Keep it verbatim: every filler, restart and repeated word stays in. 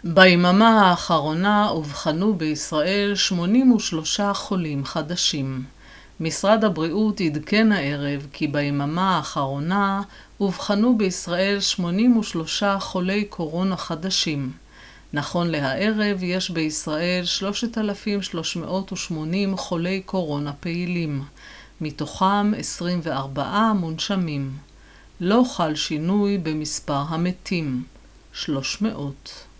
ביממה האחרונה אובחנו בישראל שמונים ושלושה חולים חדשים. משרד הבריאות עדכן הערב כי ביממה האחרונה אובחנו בישראל שמונים ושלושה חולי קורונה חדשים. נכון להערב יש בישראל שלושת אלפים שלוש מאות ושמונים חולי קורונה פעילים, מתוכם עשרים וארבעה מונשמים. לא חל שינוי במספר המתים, שלוש מאות.